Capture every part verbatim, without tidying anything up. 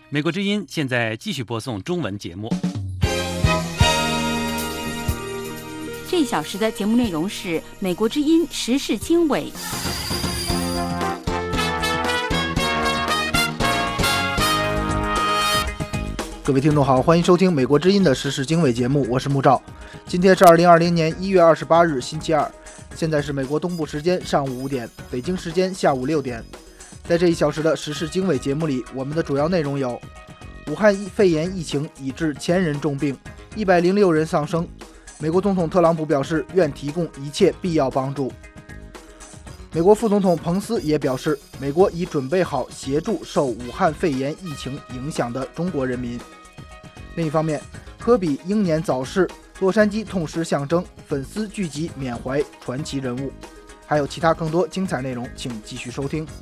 美国之音现在继续播送中文节目。 这一小时的节目内容是美国之音时事经纬。 各位听众好，欢迎收听美国之音的时事经纬节目，我是穆照。今天是二零二零年一月二十八日星期二，现在是美国东部时间上午五点，北京时间下午六点。在这一小时的时事经纬节目里，我们的主要内容有：武汉肺炎疫情已致千人重病，一百零六人丧生。美国总统特朗普表示愿提供一切必要帮助。美国副总统彭斯也表示，美国已准备好协助受武汉肺炎疫情影响的中国人民。另一方面，科比英年早逝，洛杉矶痛失象征，粉丝聚集缅怀传奇人物。还有其他更多精彩内容，请继续收听。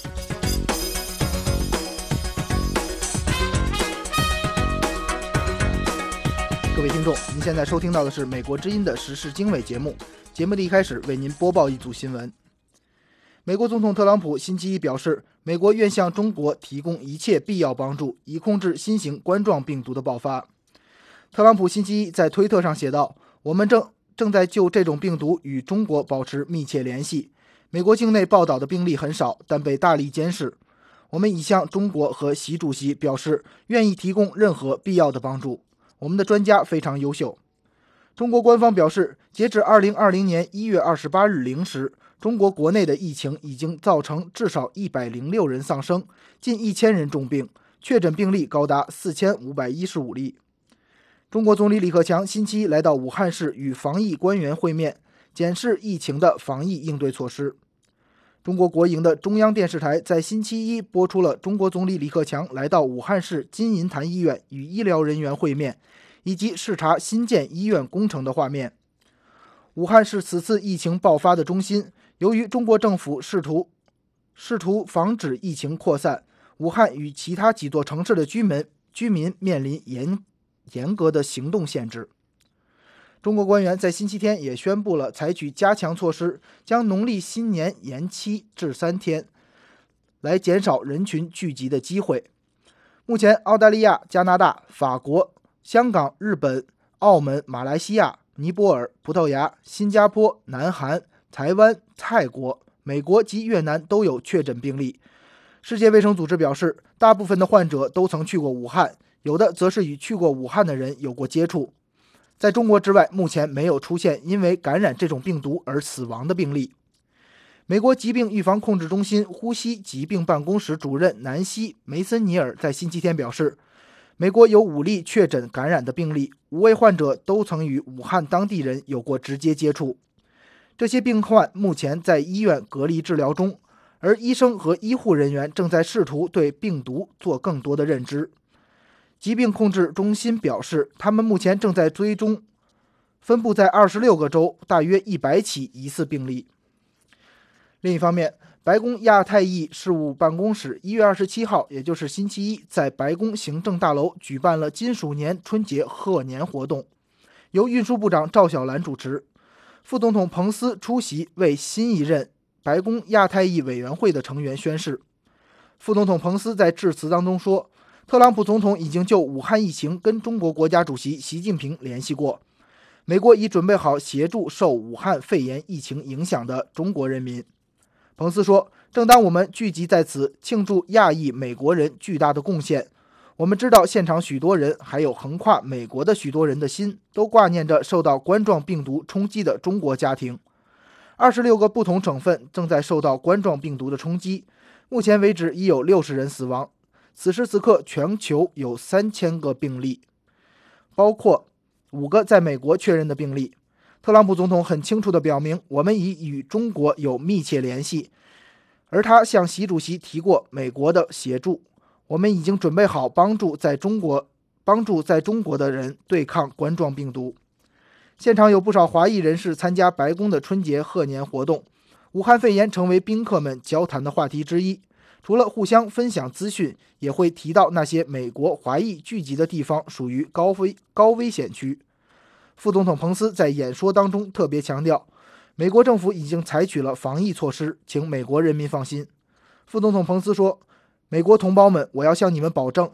各位听众，您现在收听到的是美国之音的时事经纬节目。节目的一开始为您播报一组新闻。美国总统特朗普星期一表示，美国愿向中国提供一切必要帮助，以控制新型冠状病毒的爆发。特朗普星期一在推特上写道：我们正正在就这种病毒与中国保持密切联系。美国境内报道的病例很少，但被大力监视。我们已向中国和习主席表示愿意提供任何必要的帮助。我们的专家非常优秀。中国官方表示，截至二零二零年一月二十八日零时，中国国内的疫情已经造成至少一百零六人丧生，近一千人重病，确诊病例高达四千五百一十五例。中国总理李克强星期一来到武汉市与防疫官员会面，检视疫情的防疫应对措施。中国国营的中央电视台在星期一播出了中国总理李克强来到武汉市金银潭医院与医疗人员会面，以及视察新建医院工程的画面。武汉是此次疫情爆发的中心，由于中国政府试图试图防止疫情扩散，武汉与其他几座城市的居民居民面临严严格的行动限制。中国官员在星期天也宣布了采取加强措施，将农历新年延期至三天，来减少人群聚集的机会。目前，澳大利亚、加拿大、法国、香港、日本、澳门、马来西亚、尼泊尔、葡萄牙、新加坡、南韩、台湾、泰国、美国及越南都有确诊病例。世界卫生组织表示，大部分的患者都曾去过武汉，有的则是与去过武汉的人有过接触。在中国之外，目前没有出现因为感染这种病毒而死亡的病例。美国疾病预防控制中心呼吸疾病办公室主任南希·梅森尼尔在星期天表示，美国有五例确诊感染的病例，五位患者都曾与武汉当地人有过直接接触。这些病患目前在医院隔离治疗中，而医生和医护人员正在试图对病毒做更多的认知。疾病控制中心表示，他们目前正在追踪分布在二十六个州大约一百起疑似病例。另一方面，白宫亚太裔事务办公室一月二十七号，也就是星期一，在白宫行政大楼举办了金鼠年春节贺年活动，由运输部长赵小兰主持，副总统彭斯出席，为新一任白宫亚太裔委员会的成员宣誓。副总统彭斯在致辞当中说，特朗普总统已经就武汉疫情跟中国国家主席习近平联系过，美国已准备好协助受武汉肺炎疫情影响的中国人民。彭斯说，正当我们聚集在此庆祝亚裔美国人巨大的贡献，我们知道现场许多人，还有横跨美国的许多人的心，都挂念着受到冠状病毒冲击的中国家庭。二十六个不同省份正在受到冠状病毒的冲击，目前为止已有六十人死亡。此时此刻，全球有三千个病例，包括五个在美国确认的病例。特朗普总统很清楚地表明，我们已与中国有密切联系，而他向习主席提过美国的协助。我们已经准备好帮助在中国帮助在中国的人对抗冠状病毒。现场有不少华裔人士参加白宫的春节贺年活动，武汉肺炎成为宾客们交谈的话题之一。除了互相分享资讯，也会提到那些美国华裔聚集的地方属于高危高危险区。副总统彭斯在演说当中特别强调，美国政府已经采取了防疫措施，请美国人民放心。副总统彭斯说，美国同胞们，我要向你们保证，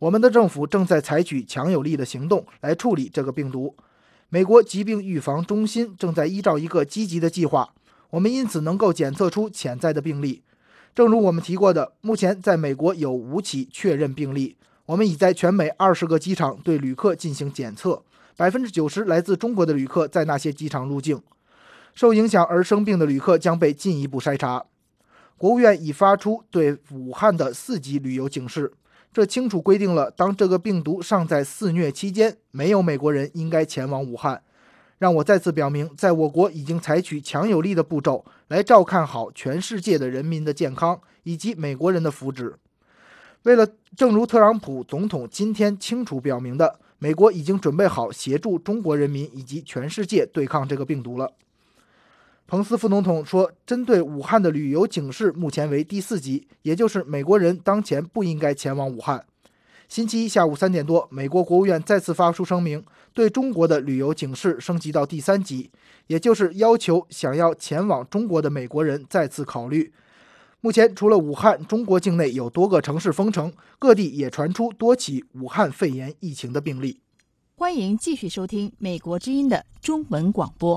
我们的政府正在采取强有力的行动来处理这个病毒。美国疾病预防中心正在依照一个积极的计划，我们因此能够检测出潜在的病例。正如我们提过的，目前在美国有五起确认病例，我们已在全美二十个机场对旅客进行检测，百分之九十来自中国的旅客在那些机场入境。受影响而生病的旅客将被进一步筛查。国务院已发出对武汉的四级旅游警示，这清楚规定了当这个病毒尚在肆虐期间，没有美国人应该前往武汉。让我再次表明，在我国已经采取强有力的步骤来照看好全世界的人民的健康以及美国人的福祉。为了正如特朗普总统今天清楚表明的，美国已经准备好协助中国人民以及全世界对抗这个病毒了。彭斯副总统说，针对武汉的旅游警示目前为第四级，也就是美国人当前不应该前往武汉。星期一下午三点多，美国国务院再次发出声明，对中国的旅游警示升级到第三级，也就是要求想要前往中国的美国人再次考虑。目前除了武汉，中国境内有多个城市封城，各地也传出多起武汉肺炎疫情的病例。 欢迎继续收听美国之音的中文广播。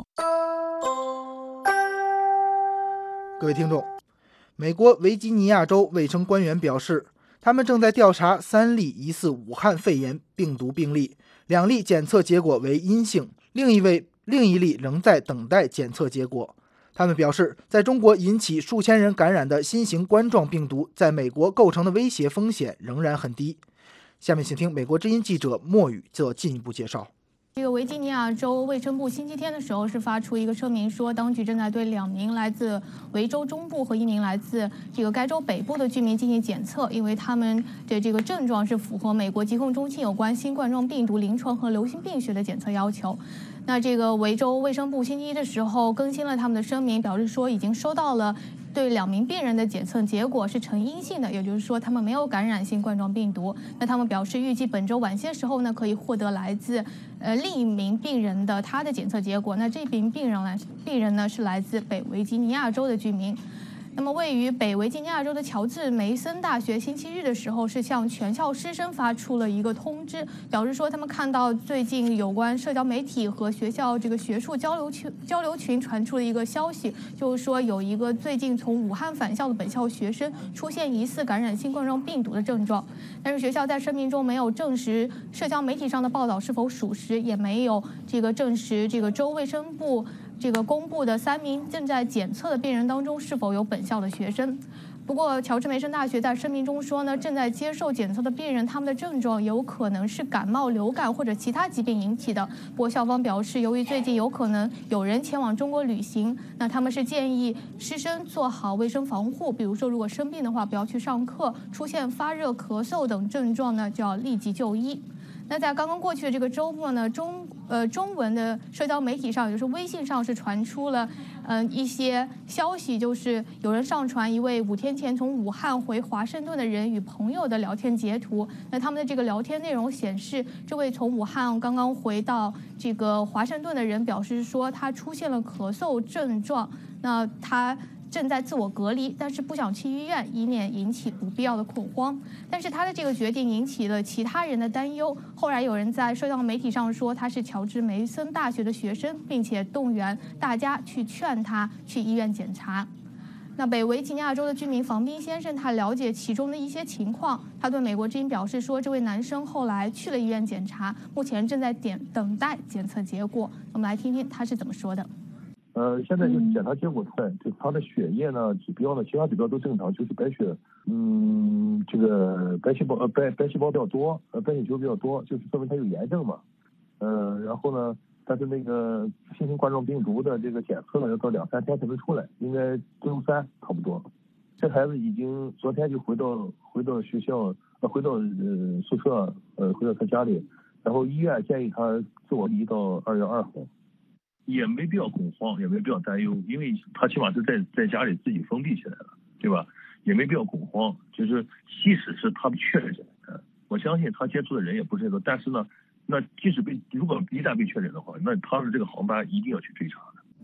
各位听众，美国维吉尼亚州卫生官员表示，他们正在调查三例疑似武汉肺炎病毒病例，两例检测结果为阴性，另一位另一例仍在等待检测结果。他们表示，在中国引起数千人感染的新型冠状病毒在美国构成的威胁风险仍然很低。下面请听美国之音记者莫宇做进一步介绍。 这个维吉尼亚州卫生部星期天的时候是发出一个声明，说当局正在对两名来自维州中部和一名来自这个该州北部的居民进行检测，因为他们的这个症状是符合美国疾控中心有关新冠状病毒临床和流行病学的检测要求。那这个维州卫生部星期一的时候更新了他们的声明，表示说已经收到了对两名病人的检测结果是呈阴性的，也就是说他们没有感染新冠状病毒。那他们表示预计本周晚些时候呢可以获得来自呃另一名病人的他的检测结果。那这名病人来病人呢是来自北维吉尼亚州的居民。那么位于北维吉尼亚州的乔治梅森大学星期日的时候是向全校师生发出了一个通知，表示说他们看到最近有关社交媒体和学校这个学术交流群交流群传出了一个消息，就是说有一个最近从武汉返校的本校学生出现疑似感染新冠状病毒的症状，但是学校在声明中没有证实社交媒体上的报道是否属实，也没有这个证实这个州卫生部这个公布的三名正在检测的病人当中是否有本校的学生。不过乔治梅森大学在声明中说呢，正在接受检测的病人他们的症状有可能是感冒、流感或者其他疾病引起的。不过校方表示，由于最近有可能有人前往中国旅行，那他们是建议师生做好卫生防护，比如说如果生病的话不要去上课，出现发热、咳嗽等症状呢就要立即就医。那在刚刚过去的这个周末呢，中呃中文的社交媒体上，也就是微信上是传出了嗯、呃、一些消息，就是有人上传一位五天前从武汉回华盛顿的人与朋友的聊天截图。那他们的这个聊天内容显示，这位从武汉刚刚回到这个华盛顿的人表示说，他出现了咳嗽症状，那他正在自我隔离，但是不想去医院，以免引起不必要的恐慌。但是他的这个决定引起了其他人的担忧。后来有人在社交媒体上说他是乔治梅森大学的学生，并且动员大家去劝他去医院检查。那北维吉尼亚州的居民房斌先生，他了解其中的一些情况，他对美国之音表示说，这位男生后来去了医院检查，目前正在点等待检测结果。我们来听听他是怎么说的。 呃，现在就是检查结果出来，就他的血液呢指标呢，其他指标都正常，就是白血，嗯，这个白细胞呃白白细胞比较多，呃白血球比较多，就是说明他有炎症嘛，呃，然后呢，但是那个新型冠状病毒的这个检测呢，要到两三天才能出来，应该周三差不多。这孩子已经昨天就回到回到学校，呃，回到呃宿舍，呃，回到他家里，然后医院建议他自我离到二月二号。也没必要恐慌，也没必要担忧，因为他起码是在在家里自己封闭起来了，对吧？也没必要恐慌。就是即使是他确诊，我相信他接触的人也不是这个，但是呢，那即使被如果一旦被确诊的话，那他的这个航班一定要去追查的。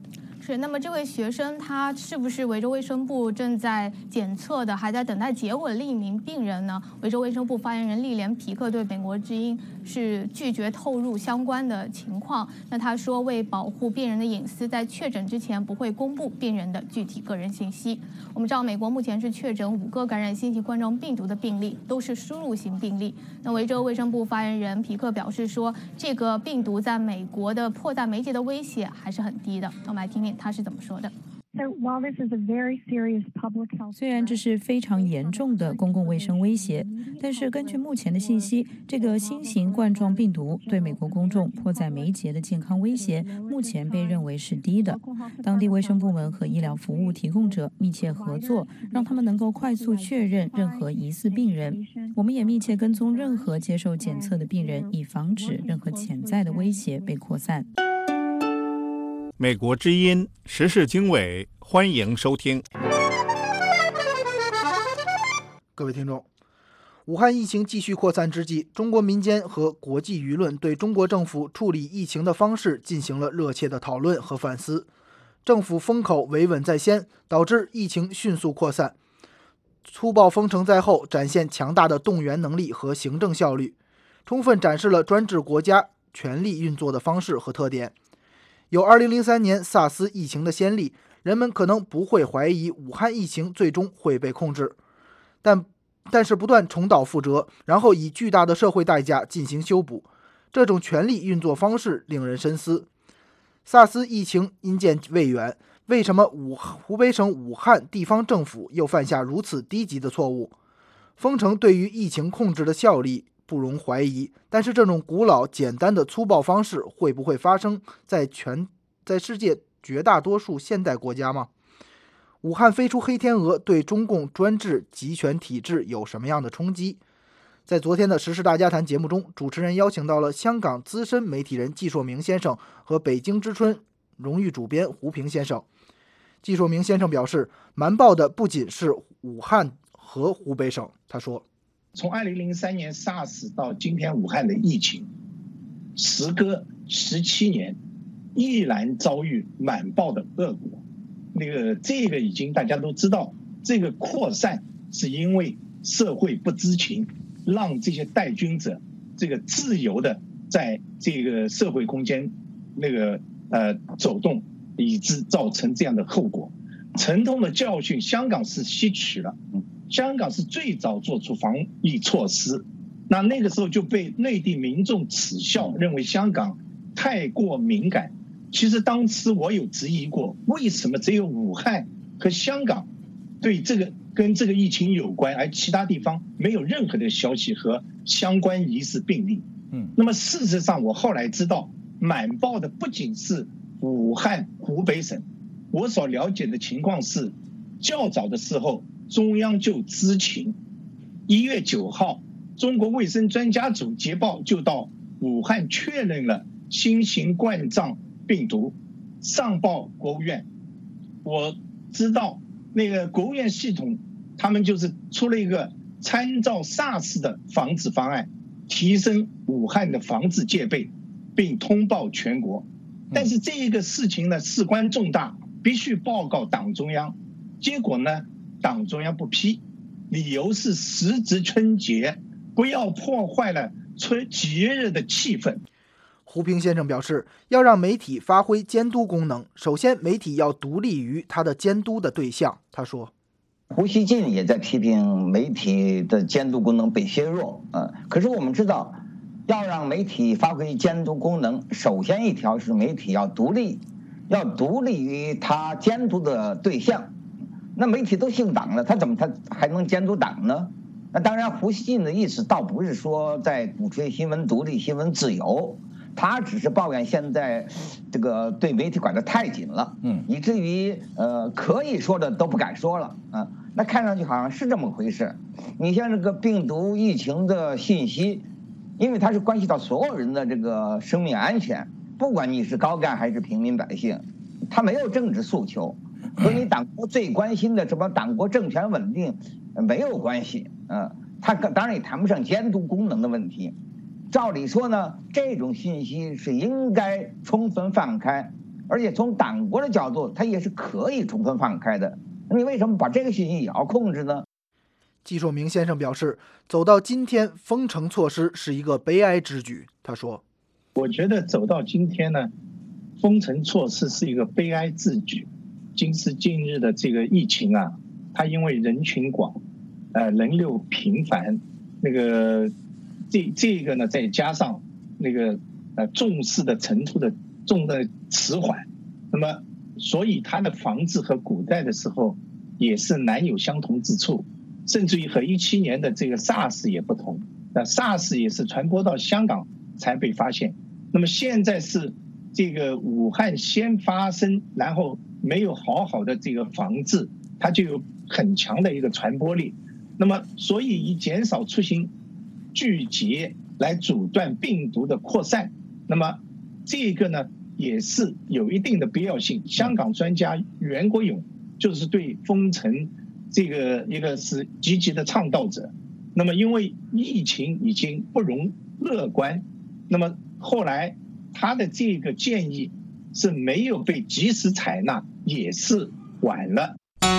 是，那么这位学生他是不是维州卫生部正在检测的，还在等待结果的另一名病人呢？维州卫生部发言人利莲皮克对美国之音是拒绝透露相关的情况。那他说，为保护病人的隐私，在确诊之前不会公布病人的具体个人信息。我们知道，美国目前是确诊五个感染新型冠状病毒的病例，都是输入型病例。那维州卫生部发言人皮克表示说，这个病毒在美国的迫在眉睫的威胁还是很低的。我们来听听他是怎么说的。 虽然这是非常严重的公共卫生威胁，但是根据目前的信息，这个新型冠状病毒对美国公众迫在眉睫的健康威胁目前被认为是低的。当地卫生部门和医疗服务提供者密切合作，让他们能够快速确认任何疑似病人。我们也密切跟踪任何接受检测的病人，以防止任何潜在的威胁被扩散。 美国之音时事经纬，欢迎收听。 各位听众，武汉疫情继续扩散之际，中国民间和国际舆论对中国政府处理疫情的方式进行了热切的讨论和反思。政府封口维稳在先，导致疫情迅速扩散；粗暴封城在后，展现强大的动员能力和行政效率，充分展示了专制国家权力运作的方式和特点。有二零零三年萨斯疫情的先例，人们可能不会怀疑武汉疫情最终会被控制，但但是不断重蹈覆辙，然后以巨大的社会代价进行修补，这种权力运作方式令人深思。萨斯疫情因见未远，为什么武湖北省武汉地方政府又犯下如此低级的错误？封城对于疫情控制的效力不容怀疑，但是这种古老简单的粗暴方式会不会发生在全在世界绝大多数现代国家吗？武汉飞出黑天鹅对中共专制集权体制有什么样的冲击？在昨天的时事大家谈节目中，主持人邀请到了香港资深媒体人纪硕明先生和北京之春荣誉主编胡平先生。纪硕明先生表示，瞒报的不仅是武汉和湖北省。他说， 从二零零三年 SARS 到今天武汉的疫情，时隔十七年，依然遭遇瞒报的恶果。那个这个已经大家都知道，这个扩散是因为社会不知情，让这些带菌者这个自由的在这个社会空间那个呃走动，以致造成这样的后果。沉痛的教训，香港是吸取了。香港是最早做出防疫措施，那那个时候就被内地民众耻笑，认为香港太过敏感。其实当时我有质疑过，为什么只有武汉和香港对这个跟这个疫情有关，而其他地方没有任何的消息和相关疑似病例？嗯，那么事实上我后来知道，瞒报的不仅是武汉、湖北省，我所了解的情况是，较早的时候中央就知情，一月九号，中国卫生专家组捷报就到武汉确认了新型冠状病毒，上报国务院。我知道那个国务院系统，他们就是出了一个参照 SARS 的防治方案，提升武汉的防治戒备，并通报全国。但是这个事情呢，事关重大，必须报告党中央。结果呢，党中央不批，理由是时值春节，不要破坏了春节日的气氛。 胡平先生表示，要让媒体发挥监督功能，首先媒体要独立于他的监督的对象。他说， 胡锡进也在批评媒体的监督功能被削弱。呃，可是我们知道，要让媒体发挥监督功能，首先一条是媒体要独立，要独立于他监督的对象。那媒体都姓党了，他怎么他还能监督党呢？那当然，胡锡进的意思倒不是说在鼓吹新闻独立、新闻自由，他只是抱怨现在这个对媒体管得太紧了，嗯，以至于呃可以说的都不敢说了啊。那看上去好像是这么回事。你像这个病毒疫情的信息，因为它是关系到所有人的这个生命安全，不管你是高干还是平民百姓，他没有政治诉求。和你党国最关心的什么党国政权稳定没有关系，嗯，他当然也谈不上监督功能的问题。照理说呢，这种信息是应该充分放开， 而且从党国的角度，它也是可以充分放开的。你为什么把这个信息也要控制呢？ 季硕明先生表示，走到今天，封城措施是一个悲哀之举。他说：“ 我觉得走到今天呢，封城措施是一个悲哀之举。今时今日的这个疫情啊，它因为人群广，呃，人流频繁，那个这这个呢，再加上那个呃重视的程度的重的迟缓，那么所以它的防治和古代的时候也是难有相同之处。”甚至于和一七年的这个 SARS 也不同，那 SARS 也是传播到香港才被发现。那么现在是这个武汉先发生，然后没有好好的这个防治，它就有很强的一个传播力。那么所以以减少出行聚集来阻断病毒的扩散，那么这个呢也是有一定的必要性。香港专家袁国勇就是对封城这个一个是积极的倡导者，那么因为疫情已经不容乐观，那么后来他的这个建议是没有被及时采纳，也是晚了。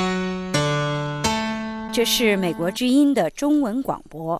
这是美国之音的中文广播。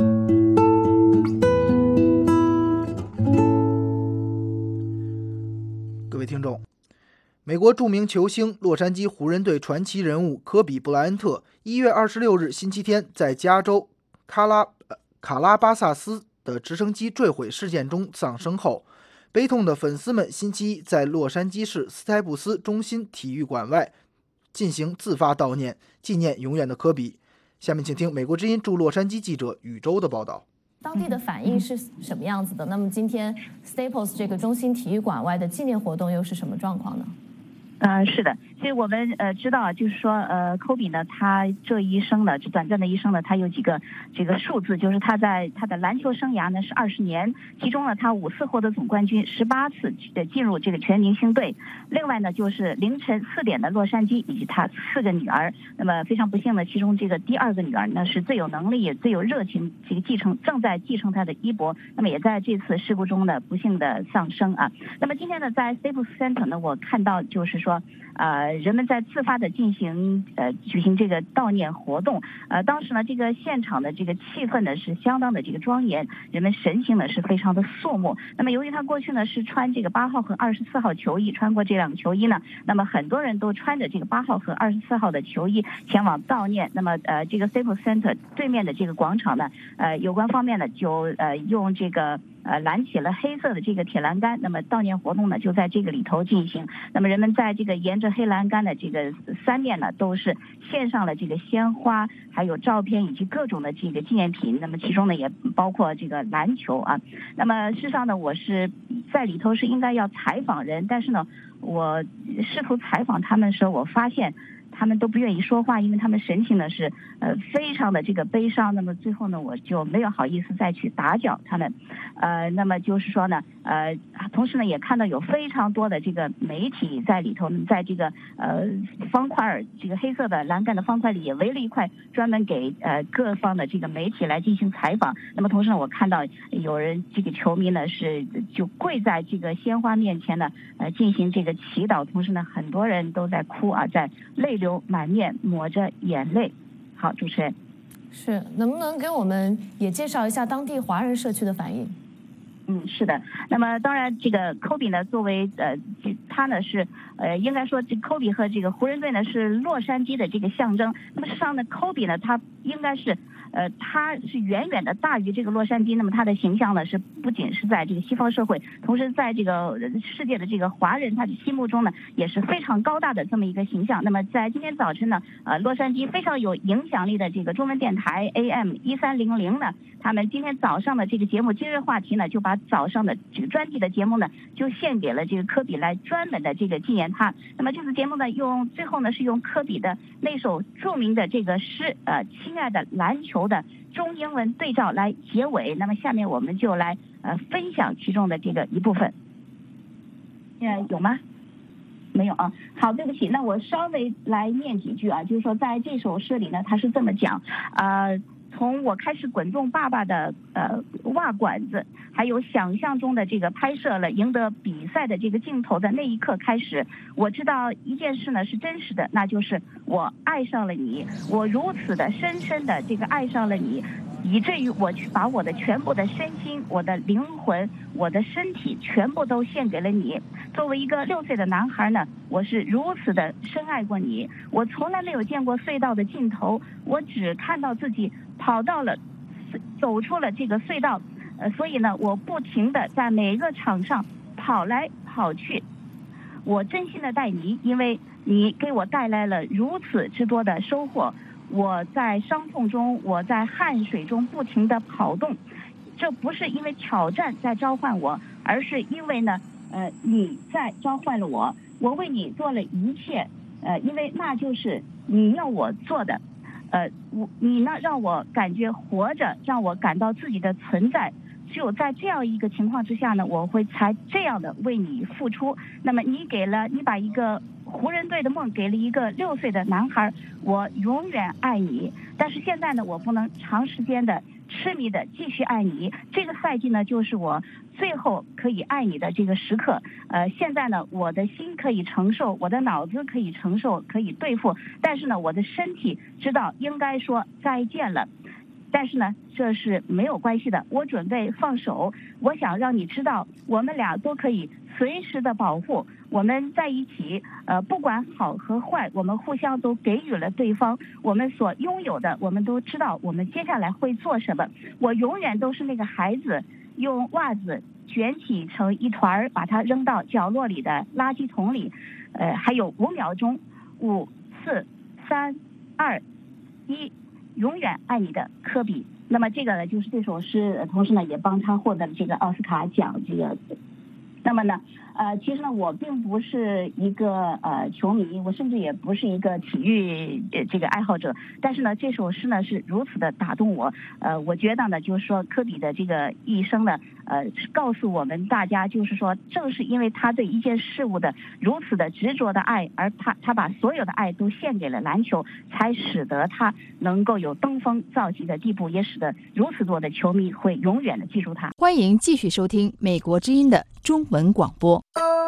各位听众，美国著名球星、洛杉矶湖人队传奇人物科比·布莱恩特一月二十六日星期天在加州卡拉卡拉巴萨斯的直升机坠毁事件中丧生后，悲痛的粉丝们星期一在洛杉矶市斯台布斯中心体育馆外进行自发悼念，纪念永远的科比。下面请听美国之音驻洛杉矶记者宇宙的报道。 当地的反应是什么样子的？那么今天 Staples 这个中心体育馆外的纪念活动又是什么状况呢？ 呃，是的，其实我们呃知道，就是说呃，科比呢，他这一生呢，这短暂的一生呢，他有几个这个数字，就是他在他的篮球生涯呢是二十年，其中呢他五次获得总冠军，十八次的进入这个全明星队。另外呢，就是凌晨四点的洛杉矶以及他四个女儿。那么非常不幸的，其中这个第二个女儿呢是最有能力也最有热情，这个继承正在继承他的衣钵。那么也在这次事故中呢不幸的丧生啊。那么今天呢，在 Staples Center 呢，我看到就是说。呃，人们在自发的进行呃举行这个悼念活动。呃，当时呢，这个现场的这个气氛呢是相当的这个庄严，人们神情呢是非常的肃穆。那么由于他过去呢是穿这个八号和二十四号球衣，穿过这两个球衣呢，那么很多人都穿着这个八号和二十四号的球衣前往悼念。那么呃，这个 Staples Center 对面的这个广场呢，呃，有关方面呢就呃用这个。呃，拦起了黑色的这个铁栏杆，那么悼念活动呢就在这个里头进行。那么人们在这个沿着黑栏杆的这个三面呢，都是献上了这个鲜花，还有照片以及各种的这个纪念品。那么其中呢也包括这个篮球啊。那么事实上呢，我是在里头是应该要采访人，但是呢，我试图采访他们的时候，我发现。他们都不愿意说话，因为他们神情呢是呃非常的这个悲伤。那么最后呢，我就没有好意思再去打搅他们。呃，那么就是说呢，呃，同时呢也看到有非常多的这个媒体在里头，在这个呃方块这个黑色的栏杆的方块里也围了一块，专门给呃各方的这个媒体来进行采访。那么同时呢，我看到有人这个球迷呢是就跪在这个鲜花面前呢，呃进行这个祈祷。同时呢，很多人都在哭啊，在泪流满面，抹着眼泪。好，主持人， 是能不能给我们也介绍一下当地华人社区的反应？ 嗯，是的。那么当然，这个科比呢，作为呃，他呢是呃，应该说这科比和这个湖人队呢是洛杉矶的这个象征。那么事实上呢，科比呢，他应该是。呃，他是远远的大于这个洛杉矶，那么他的形象呢是不仅是在这个西方社会，同时在这个世界的这个华人他的心目中呢也是非常高大的这么一个形象。那么在今天早晨呢，呃，洛杉矶非常有影响力的这个中文电台 A M 一三零零呢，他们今天早上的这个节目今日话题呢，就把早上的这个专题的节目呢，就献给了这个科比来专门的这个纪念他。那么这次节目呢，用最后呢是用科比的那首著名的这个诗，呃，亲爱的篮球的中英文对照来结尾。那么下面我们就来呃分享其中的这个一部分。呃，有吗？没有啊。好，对不起，那我稍微来念几句啊，就是说在这首诗里呢，他是这么讲，呃。 从我开始滚动爸爸的呃袜管子，还有想象中的这个拍摄了赢得比赛的这个镜头的那一刻开始，我知道一件事呢是真实的，那就是我爱上了你，我如此的深深的这个爱上了你，以至于我去把我的全部的身心、我的灵魂、我的身体全部都献给了你。作为一个六岁的男孩呢，我是如此的深爱过你，我从来没有见过隧道的尽头，我只看到自己跑到了，走出了这个隧道，呃，所以呢，我不停的在每一个场上跑来跑去。我真心的待你，因为你给我带来了如此之多的收获。我在伤痛中，我在汗水中不停的跑动，这不是因为挑战在召唤我，而是因为呢，呃，你在召唤了我，我为你做了一切，呃，因为那就是你要我做的，呃，我你呢让我感觉活着，让我感到自己的存在。只有在这样一个情况之下呢，我会才这样的为你付出。那么你给了，你把一个湖人队的梦给了一个六岁的男孩，我永远爱你。但是现在呢，我不能长时间的痴迷的继续爱你。这个赛季呢，就是我最后可以爱你的这个时刻。呃，现在呢，我的心可以承受，我的脑子可以承受，可以对付，但是呢，我的身体知道应该说再见了。但是呢，这是没有关系的，我准备放手。我想让你知道，我们俩都可以随时的保护，我们在一起，呃，不管好和坏，我们互相都给予了对方我们所拥有的，我们都知道我们接下来会做什么。我永远都是那个孩子，用袜子卷起成一团，把它扔到角落里的垃圾桶里。呃，还有五秒钟，五、四、三、二、一。永远爱你的科比。那么这个呢，就是这首诗，同时呢也帮他获得了这个奥斯卡奖。这个，那么呢，呃，其实呢，我并不是一个呃球迷，我甚至也不是一个体育这个爱好者。但是呢，这首诗呢是如此的打动我。呃，我觉得呢，就是说科比的这个一生呢，呃，告诉我们大家，就是说，正是因为他对一件事物的如此的执着的爱，而他他把所有的爱都献给了篮球，才使得他能够有登峰造极的地步，也使得如此多的球迷会永远的记住他。 欢迎继续收听美国之音的中文广播。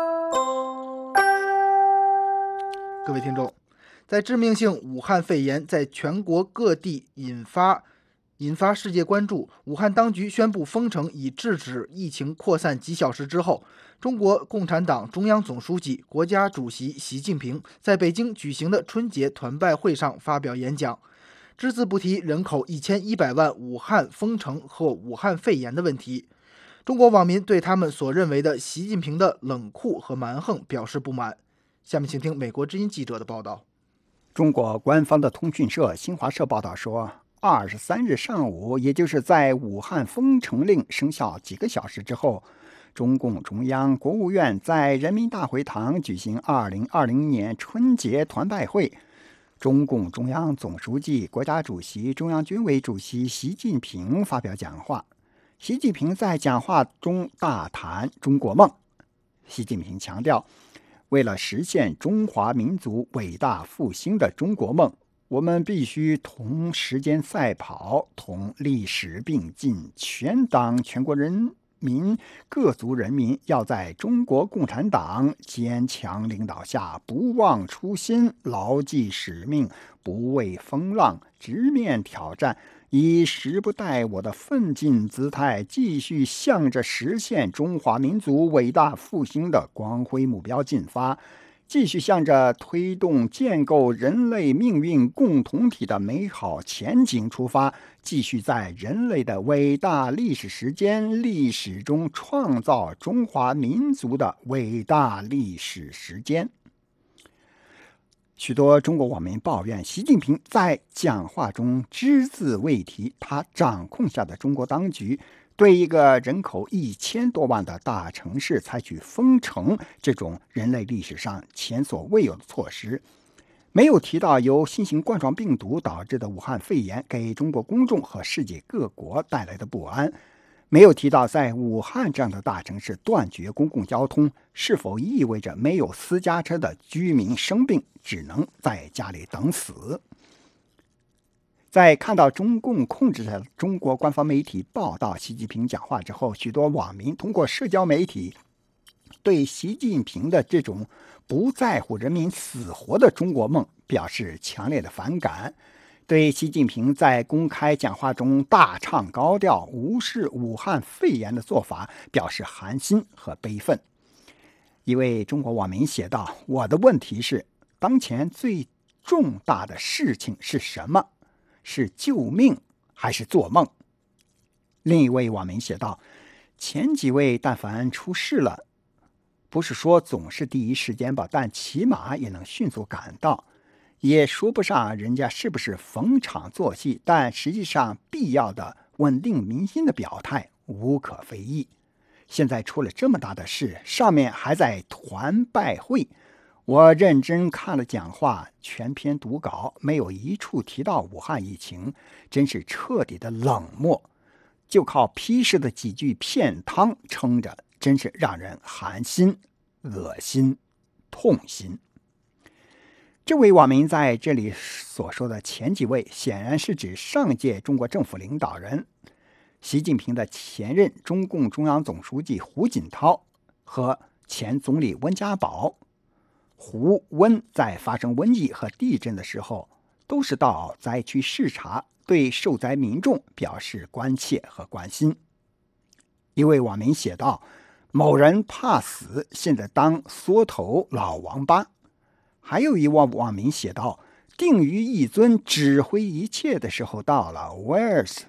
各位听众，在致命性武汉肺炎在全国各地引发引发世界关注，武汉当局宣布封城以制止疫情扩散几小时之后，中国共产党中央总书记、国家主席习近平在北京举行的春节团拜会上发表演讲，只字不提人口一千一百万武汉封城和武汉肺炎的问题。中国网民对他们所认为的习近平的冷酷和蛮横表示不满。下面请听美国之音记者的报道。 中国官方的通讯社新华社报道说，二十三日上午，也就是在武汉封城令生效几个小时之后，中共中央、国务院在人民大会堂举行二零二零年春节团拜会。中共中央总书记、国家主席、中央军委主席习近平发表讲话。习近平在讲话中大谈中国梦。习近平强调，为了实现中华民族伟大复兴的中国梦，我们必须同时间赛跑，同历史并进，全党全国人民各族人民要在中国共产党坚强领导下不忘初心，牢记使命，不畏风浪，直面挑战，以时不待我的奋进姿态，继续向着实现中华民族伟大复兴的光辉目标进发，继续向着推动建构人类命运共同体的美好前景出发，继续在人类的伟大历史时间历史中创造中华民族的伟大历史时间。许多中国网民抱怨习近平在讲话中只字未提他掌控下的中国当局对一个人口一千多万的大城市采取封城这种人类历史上前所未有的措施，没有提到由新型冠状病毒导致的武汉肺炎给中国公众和世界各国带来的不安，没有提到在武汉这样的大城市断绝公共交通是否意味着没有私家车的居民生病只能在家里等死。 在看到中共控制的中国官方媒体报道习近平讲话之后，许多网民通过社交媒体对习近平的这种不在乎人民死活的中国梦表示强烈的反感，对习近平在公开讲话中大唱高调、无视武汉肺炎的做法表示寒心和悲愤。一位中国网民写道：“我的问题是，当前最重大的事情是什么？是救命还是做梦？”另一位网民写道：“前几位但凡出事了，不是说总是第一时间吧，但起码也能迅速赶到。也说不上人家是不是逢场作戏，但实际上必要的稳定民心的表态无可非议。现在出了这么大的事，上面还在团拜会。我认真看了讲话，全篇读稿，没有一处提到武汉疫情，真是彻底的冷漠，就靠批示的几句片汤撑着，真是让人寒心、恶心、痛心。”这位网民在这里所说的前几位，显然是指上届中国政府领导人习近平的前任中共中央总书记胡锦涛和前总理温家宝。胡温在发生瘟疫和地震的时候，都是到灾区视察，对受灾民众表示关切和关心。一位网民写道：“某人怕死，现在当缩头老王八。”还有一位网民写道：“定于一尊，指挥一切的时候到了 ，Where's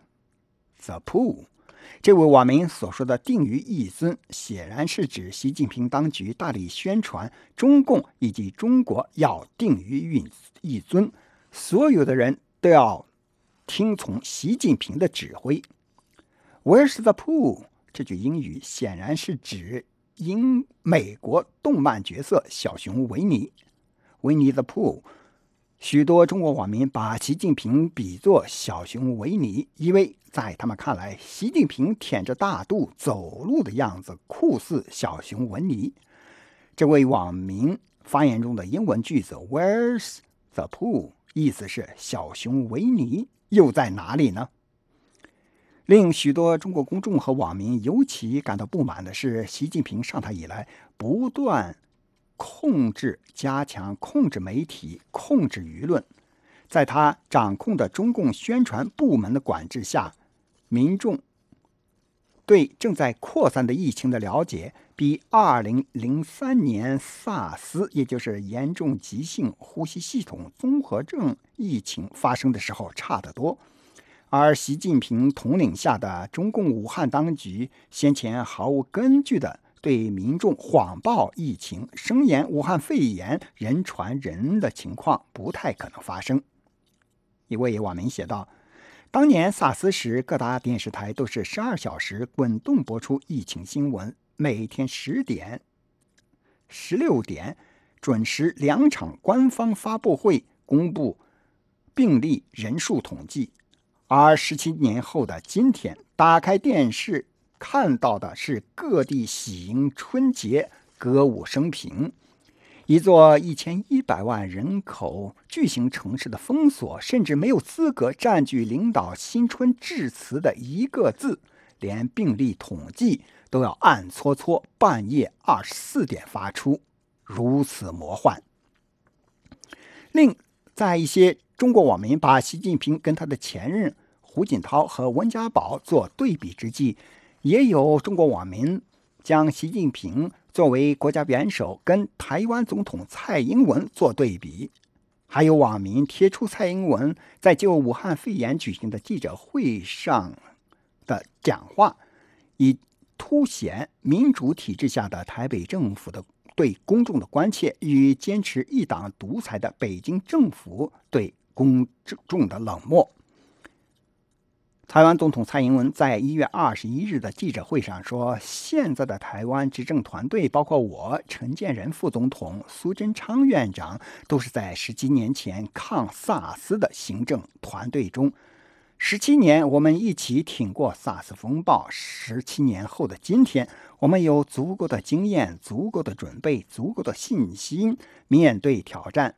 the Pooh？” 这位网民所说的定于一尊，显然是指习近平当局大力宣传中共以及中国要定于一尊，所有的人都要听从习近平的指挥。Where's the Pooh？ 这句英语显然是指英美国动漫角色小熊维尼。Winnie the Pooh， 许多中国网民把习近平比作小熊维尼，因为在他们看来，习近平腆着大肚走路的样子酷似小熊维尼。这位网民发言中的英文句子 Where's the Pooh 意思是小熊维尼又在哪里呢？令许多中国公众和网民尤其感到不满的是，习近平上台以来不断控制、加强控制媒体、控制舆论，在他掌控的中共宣传部门的管制下，民众对正在扩散的疫情的了解，比二零零三年 SARS， 也就是严重急性呼吸系统综合症疫情发生的时候差得多。而习近平统领下的中共武汉当局先前毫无根据的对民众谎报疫情，声言武汉肺炎人传人的情况不太可能发生。一位网民写道：“当年 SARS 时，各大电视台都是十二小时滚动播出疫情新闻，每天十点、十六点准时两场官方发布会公布病例人数统计。而十七年后的今天，打开电视看到的是各地喜迎春节、歌舞升平。一座一千一百万人口巨型城市的封锁，甚至没有资格占据领导新春致辞的一个字，连病例统计都要暗搓搓半夜二十四点发出，如此魔幻。另在一些中国网民把习近平跟他的前任胡锦涛和温家宝做对比之际，也有中国网民将习近平作为国家元首跟台湾总统蔡英文做对比。还有网民贴出蔡英文在就武汉肺炎举行的记者会上的讲话，以凸显民主体制下的台北政府的对公众的关切与坚持一党独裁的北京政府对公众的冷漠。台湾总统蔡英文在一月二十一日的记者会上说，现在的台湾执政团队，包括我、陈建仁副总统、苏贞昌院长，都是在十七年前抗SARS的行政团队中。十七年，我们一起挺过 SARS 风暴。十七年后的今天，我们有足够的经验、足够的准备、足够的信心面对挑战。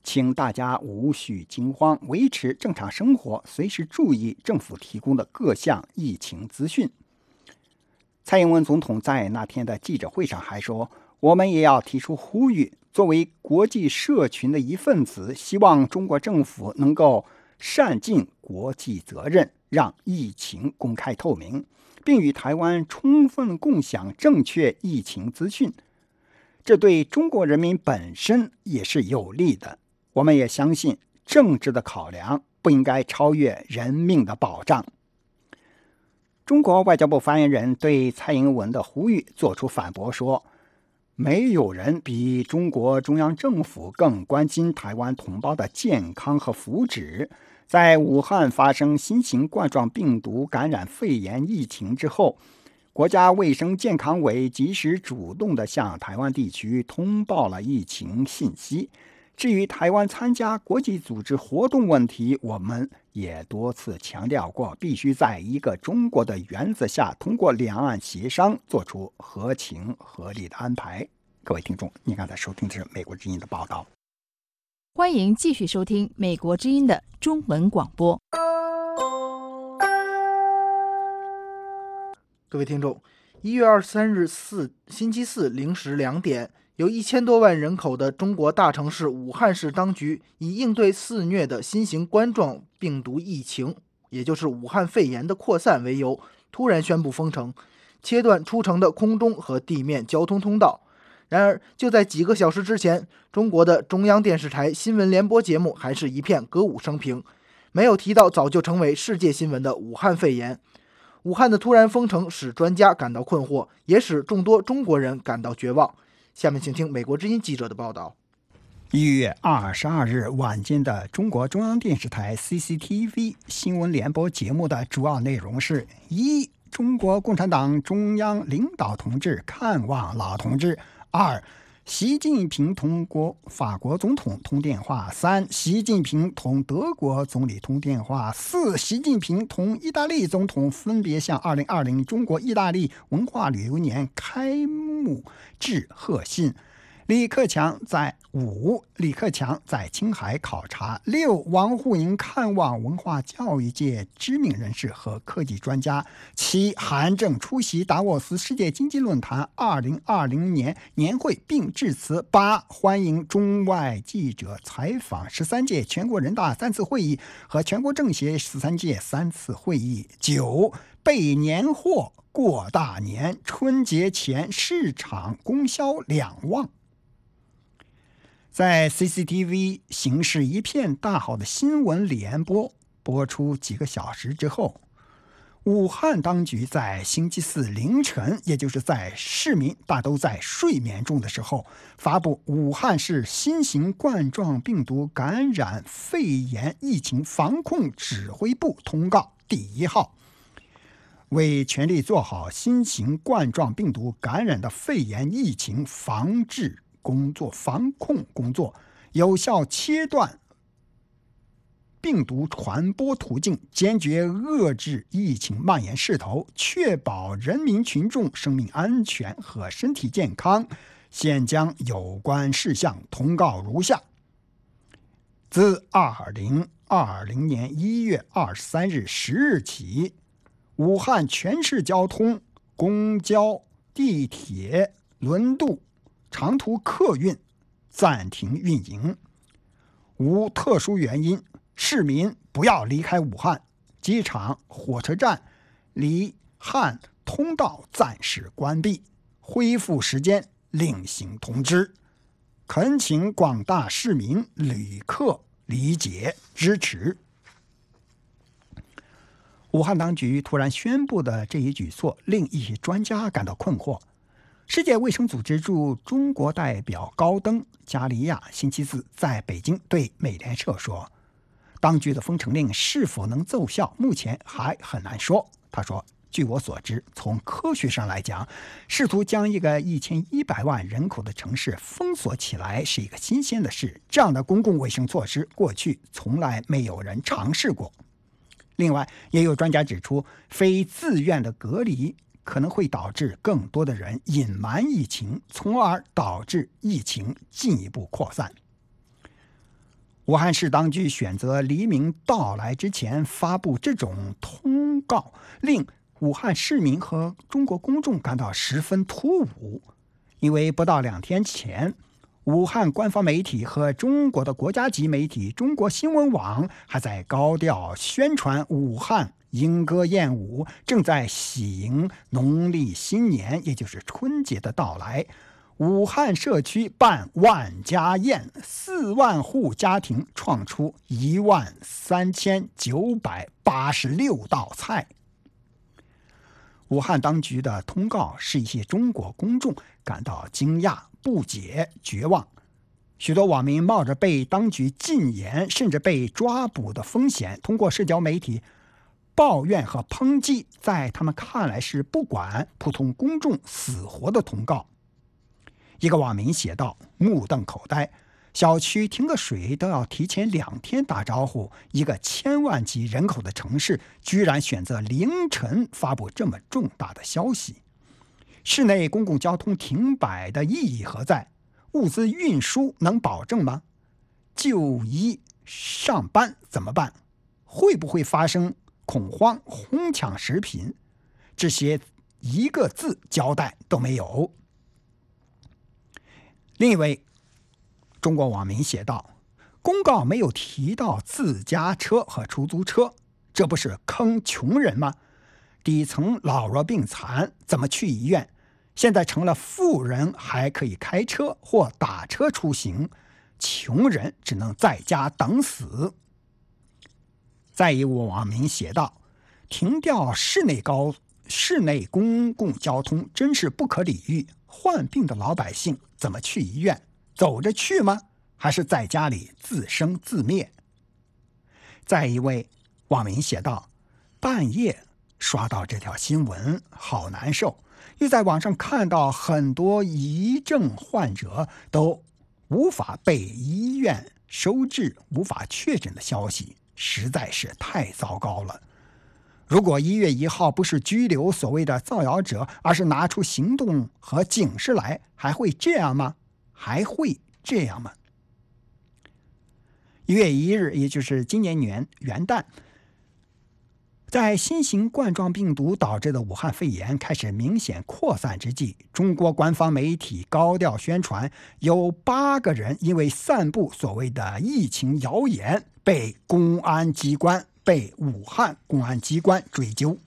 请大家无需惊慌，维持正常生活，随时注意政府提供的各项疫情资讯。蔡英文总统在那天的记者会上还说，我们也要提出呼吁，作为国际社群的一份子，希望中国政府能够善尽国际责任，让疫情公开透明，并与台湾充分共享正确疫情资讯。这对中国人民本身也是有利的。我们也相信，政治的考量不应该超越人命的保障。中国外交部发言人对蔡英文的呼吁作出反驳说，没有人比中国中央政府更关心台湾同胞的健康和福祉。在武汉发生新型冠状病毒感染肺炎疫情之后，国家卫生健康委及时主动地向台湾地区通报了疫情信息。至于台湾参加国际组织活动问题，我们也多次强调过，必须在一个中国的原则下，通过两岸协商做出合情合理的安排。各位听众，您刚才收听的是美国之音的报道。 欢迎继续收听美国之音的中文广播。 各位听众，一月二十三日四星期四零时两点，有一千多万人口的中国大城市武汉市当局以应对肆虐的新型冠状病毒疫情，也就是武汉肺炎的扩散为由，突然宣布封城，切断出城的空中和地面交通通道。然而，就在几个小时之前，中国的中央电视台新闻联播节目还是一片歌舞升平，没有提到早就成为世界新闻的武汉肺炎。武汉的突然封城使专家感到困惑，也使众多中国人感到绝望。下面请听美国之音记者的报道。 一月二十二日晚间的中国中央电视台 C C T V 新闻联播节目的主要内容是：一、中国共产党中央领导同志看望老同志；二、习近平同国法国总统通电话；三、习近平同德国总理通电话；四、习近平同意大利总统分别向二零二零中国意大利文化旅游年开幕致贺信。李克强在五，李克强在青海考察；六，王沪宁看望文化教育界知名人士和科技专家；七，韩正出席达沃斯世界经济论坛二零二零年年会并致辞；八，欢迎中外记者采访十三届全国人大三次会议和全国政协十三届三次会议；九，备年货过大年，春节前市场供销两旺。在 C C T V 形势一片大好的新闻联播播出几个小时之后，武汉当局在星期四凌晨，也就是在市民大都在睡眠中的时候，发布武汉市新型冠状病毒感染肺炎疫情防控指挥部通告第一号，为全力做好新型冠状病毒感染的肺炎疫情防治工作、防控工作，有效切断病毒传播途径，坚决遏制疫情蔓延势头，确保人民群众生命安全和身体健康。现将有关事项通告如下：自二零二零年一月二十三日十日起，武汉全市交通、公交、地铁、轮渡、长途客运暂停运营，无特殊原因，市民不要离开武汉。机场、火车站、离汉通道暂时关闭，恢复时间另行通知。恳请广大市民旅客理解支持。武汉当局突然宣布的这一举措令一些专家感到困惑。世界卫生组织驻中国代表高登·加利亚星期四在北京对美联社说，当局的封城令是否能奏效，目前还很难说。他说，据我所知，从科学上来讲，试图将一个一千一百万人口的城市封锁起来是一个新鲜的事，这样的公共卫生措施过去从来没有人尝试过。另外，也有专家指出，非自愿的隔离可能会导致更多的人隐瞒疫情，从而导致疫情进一步扩散。 武汉市当局选择黎明到来之前发布这种通告，令武汉市民和中国公众感到十分突兀，因为不到两天前，武汉官方媒体和中国的国家级媒体中国新闻网还在高调宣传武汉莺歌燕舞，正在喜迎农历新年，也就是春节的到来。武汉社区办万家宴，四万户家庭创出一万三千九百八十六道菜。武汉当局的通告使一些中国公众感到惊讶、不解、绝望。许多网民冒着被当局禁言甚至被抓捕的风险，通过社交媒体抱怨和抨击在他们看来是不管普通公众死活的通告。一个网民写道，目瞪口呆，小区停个水都要提前两天打招呼，一个千万级人口的城市居然选择凌晨发布这么重大的消息。市内公共交通停摆的意义何在？物资运输能保证吗？就医上班怎么办？会不会发生恐慌哄抢食品？这些一个字交代都没有。另一位中国网民写道，公告没有提到自家车和出租车，这不是坑穷人吗？底层老弱病残怎么去医院？现在成了富人还可以开车或打车出行，穷人只能在家等死。再一位网民写道，停掉市内高市内公共交通真是不可理喻，患病的老百姓怎么去医院？走着去吗？还是在家里自生自灭？再一位网民写道，半夜刷到这条新闻好难受，又在网上看到很多疑症患者都无法被医院收治、无法确诊的消息，实在是太糟糕了。如果一月一号不是拘留所谓的造谣者，而是拿出行动和警示来，还会这样吗？还会这样吗？一月一日，也就是今年元元旦，在新型冠状病毒导致的武汉肺炎开始明显扩散之际，中国官方媒体高调宣传，有八个人因为散布所谓的疫情谣言，被公安机关被武汉公安机关追究。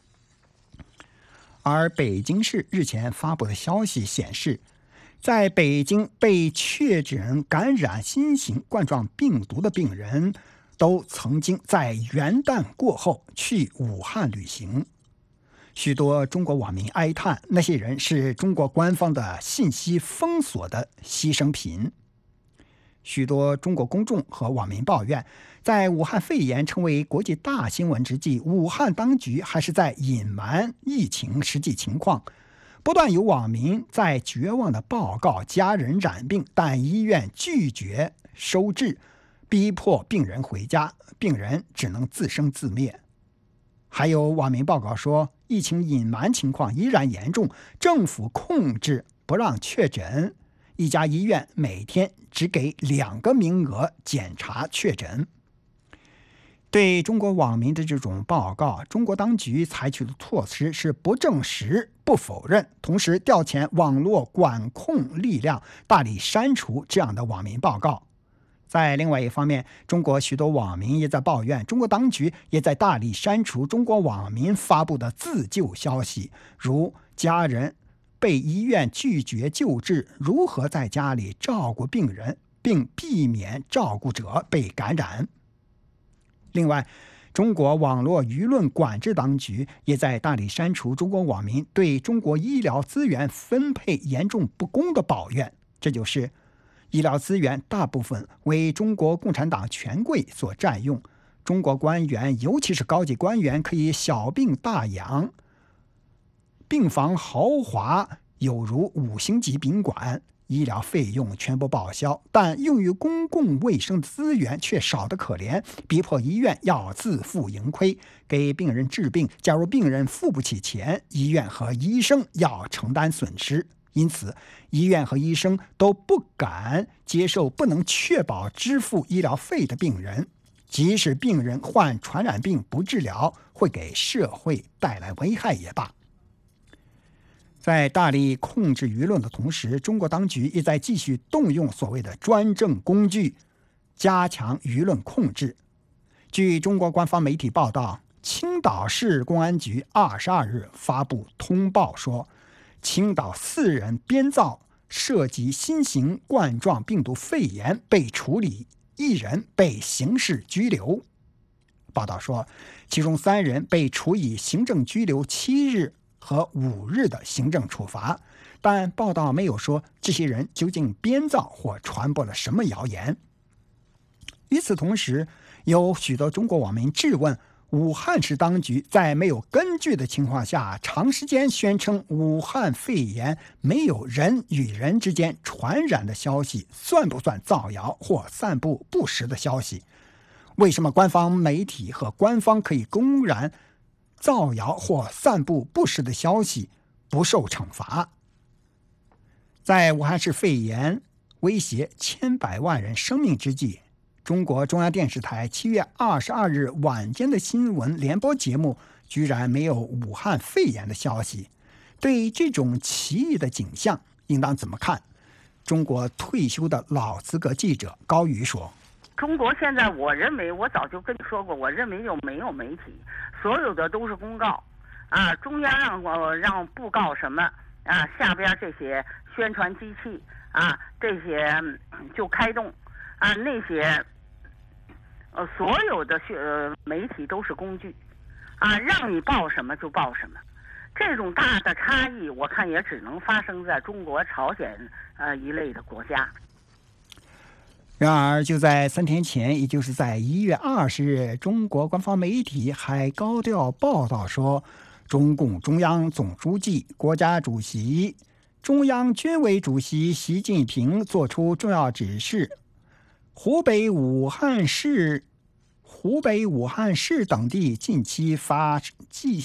而北京市日前发布的消息显示，在北京被确诊感染新型冠状病毒的病人都曾经在元旦过后去武汉旅行。许多中国网民哀叹，那些人是中国官方的信息封锁的牺牲品。许多中国公众和网民抱怨，在武汉肺炎成为国际大新闻之际，武汉当局还是在隐瞒疫情实际情况。不断有网民在绝望地报告家人染病，但医院拒绝收治，逼迫病人回家，病人只能自生自灭。还有网民报告说，疫情隐瞒情况依然严重，政府控制不让确诊，一家医院每天只给两个名额检查确诊。对中国网民的这种报告，中国当局采取的措施是不证实、不否认，同时调遣网络管控力量，大力删除这样的网民报告。在另外一方面，中国许多网民也在抱怨，中国当局也在大力删除中国网民发布的自救消息，如家人被医院拒绝救治，如何在家里照顾病人，并避免照顾者被感染。另外，中国网络舆论管制当局也在大力删除中国网民对中国医疗资源分配严重不公的抱怨，这就是医疗资源大部分为中国共产党权贵所占用，中国官员尤其是高级官员可以小病大养，病房豪华有如五星级宾馆，医疗费用全部报销，但用于公共卫生的资源却少得可怜，逼迫医院要自负盈亏，给病人治病，假如病人付不起钱，医院和医生要承担损失， 因此医院和医生都不敢接受不能确保支付医疗费的病人，即使病人患传染病不治疗，会给社会带来危害也罢。在大力控制舆论的同时，中国当局也在继续动用所谓的专政工具，加强舆论控制。据中国官方媒体报道，青岛市公安局二十二日发布通报说，青岛四人编造涉及新型冠状病毒肺炎被处理，一人被刑事拘留。报道说，其中三人被处以行政拘留七日和五日的行政处罚，但报道没有说这些人究竟编造或传播了什么谣言。与此同时，有许多中国网民质问武汉市当局在没有根据的情况下，长时间宣称武汉肺炎没有人与人之间传染的消息，算不算造谣或散布不实的消息？为什么官方媒体和官方可以公然造谣或散布不实的消息不受惩罚？在武汉市肺炎威胁千百万人生命之际，中国中央电视台七月二十二日晚间的新闻联播节目居然没有武汉肺炎的消息。对这种奇异的景象应当怎么看？中国退休的老资格记者高宇说， 中国现在我认为，我早就跟你说过，我认为就没有媒体，所有的都是公告啊，中央让我让布告什么啊，下边这些宣传机器啊，这些就开动啊，那些呃所有的呃媒体都是工具啊，让你报什么就报什么。这种大的差异，我看也只能发生在中国、朝鲜呃一类的国家。 然而，就在三天前，也就是在一月二十日，中国官方媒体还高调报道说，中共中央总书记、国家主席、中央军委主席习近平作出重要指示，湖北武汉市、湖北武汉市等地近期发继